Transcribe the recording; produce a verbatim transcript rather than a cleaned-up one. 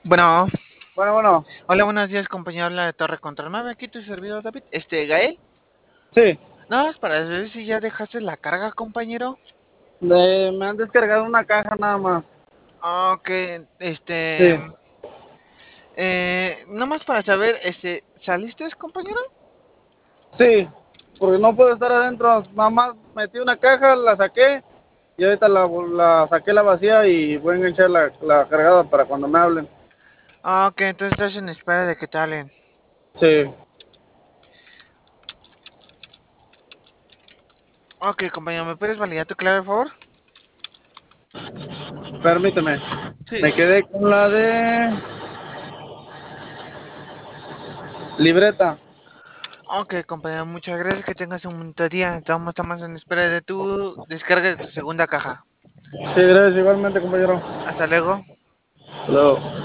Bueno, Bueno, bueno, hola, buenos días, compañero. Habla de Torre Control nueve. Aquí tu servidor David. Este, Gael. sí, Nada más para ver si ya dejaste la carga, compañero. de- me han descargado una caja nada más. Ah, ok, este. Sí, Eh, nada más para saber, este, ¿saliste, compañero? sí, porque no puedo estar adentro. Nada más metí una caja, la saqué y ahorita la, la saqué la vacía y voy a enganchar la, la cargada para cuando me hablen. Ah, ok, entonces estás en espera de que te hablen. Sí, Ok, compañero, ¿me puedes validar tu clave, por favor? permíteme. Sí. Me quedé con la de libreta. Ok, compañero, muchas gracias. Que tengas un bonito día. Estamos, estamos en espera de tu descarga de tu segunda caja. Sí, gracias igualmente, compañero. Hasta luego. Hasta luego.